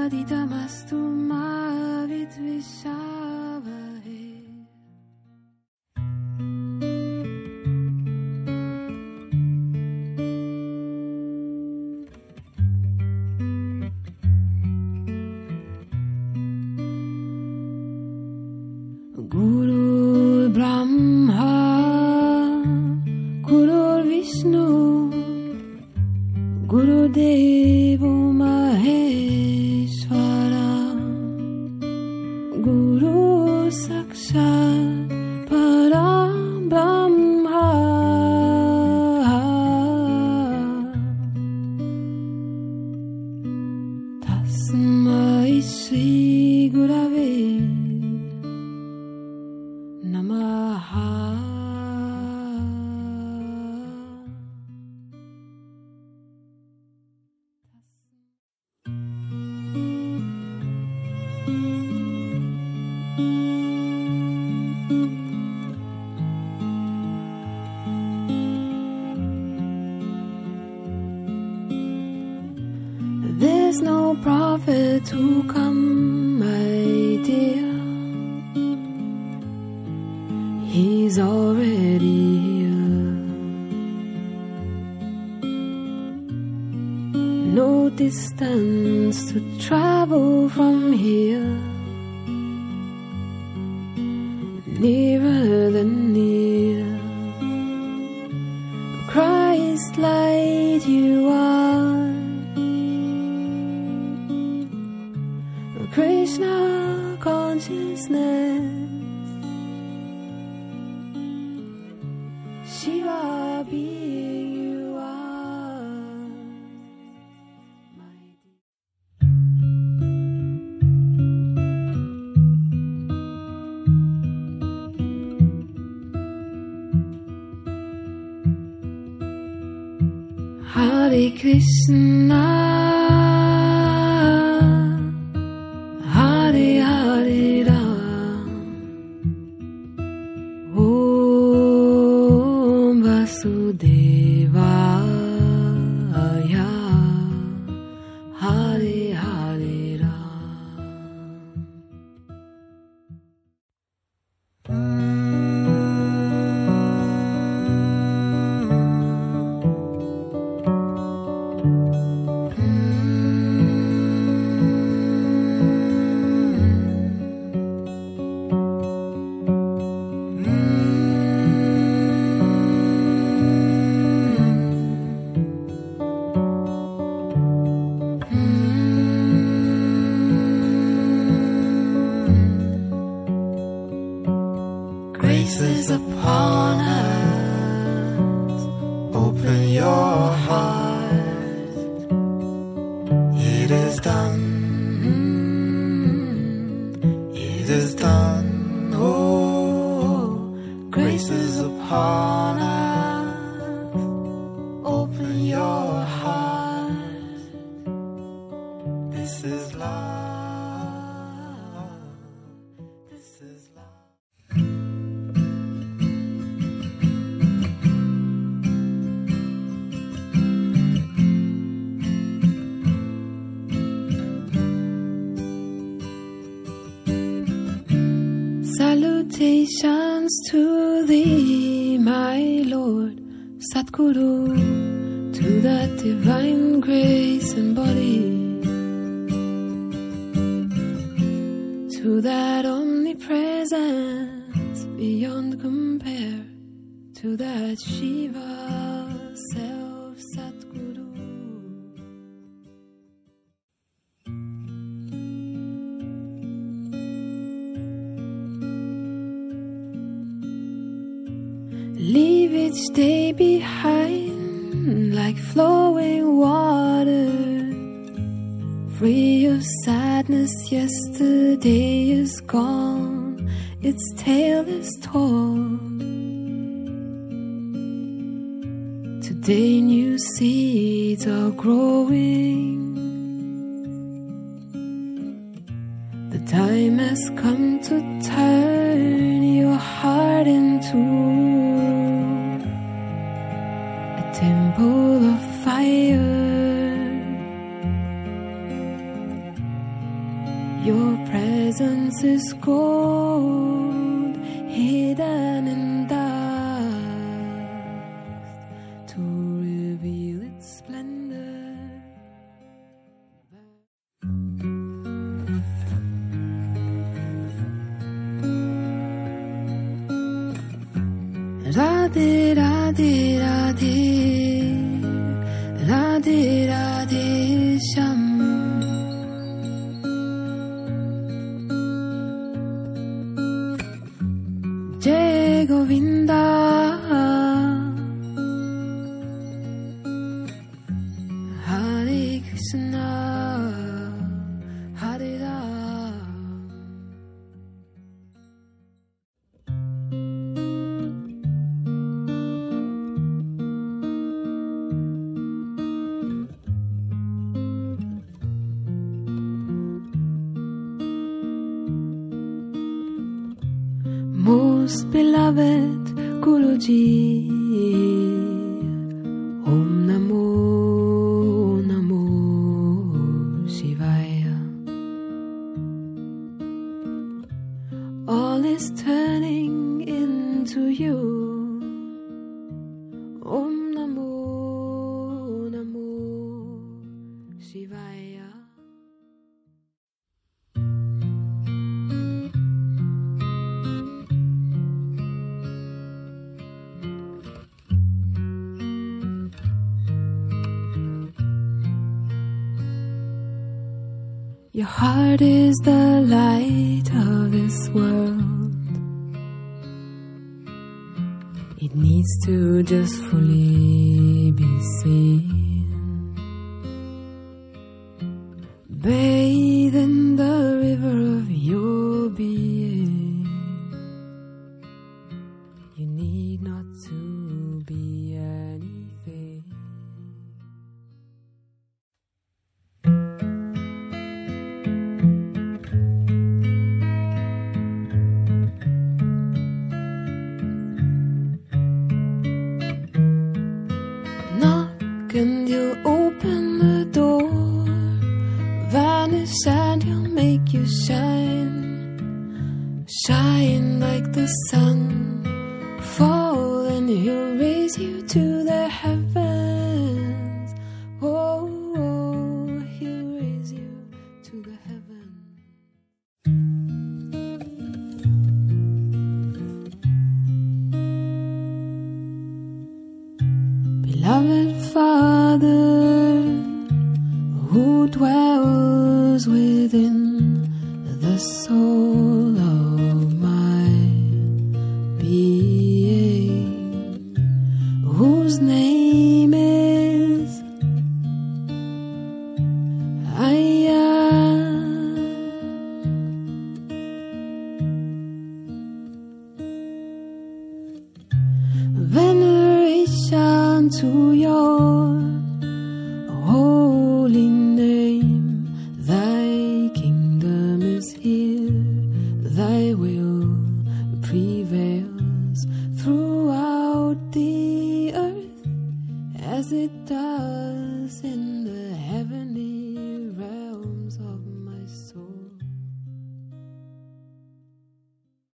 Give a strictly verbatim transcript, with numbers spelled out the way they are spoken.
Adidamastu Mavit Vishavahe. Guru Brahma, Guru Vishnu, Guru Devo Maheshwara, Guru Sakshat Param Brahma, Tasmai Shri Gurave Namaha. There's no prophet who come, my dear. He's already here. No distance to travel from here. Nearer than near. Christ light you are. Krishna consciousness. Shiva being you are, my dear. Hare Krishna, Hare Hare Ram, Om Vasudevaya, Hare Hare Grace is upon us. Open your heart. It is done. It is done. Oh, grace is upon us. Open your heart. This is love. This is love. Salutations to thee, my Lord, Satguru, to that divine grace embodied, to that omnipresence beyond compare, to that Shiva self, Satguru. Leave each day behind like flowing water, free of sadness. Yesterday is gone, its tale is told. Today new seeds are growing. The time has come to turn your heart into temple of fire. Your presence is gold hidden in dust to reveal its splendor. Radhe Radhe Radhe Radhe Radhe Sham. Jai Govinda, Hare Krishna, Hare Ram. Most beloved Guruji, Om Namo Namo Shivaya. All is turning into you. Om Namo Namo Shivaya. Your heart is the light of this world. It needs to just fully be seen. Bathe in the river of your being. You need not to be anything. And you'll open the door, vanish and he'll make you shine. Shine like the sun, fall and he'll raise you to the heavens. Oh, oh, he'll raise you to the heavens. Beloved Father, who dwells within the soul of my being, whose name is I Am. Veneration to your holy name. Thy kingdom is here, thy will prevails throughout the earth as it does in the heavens.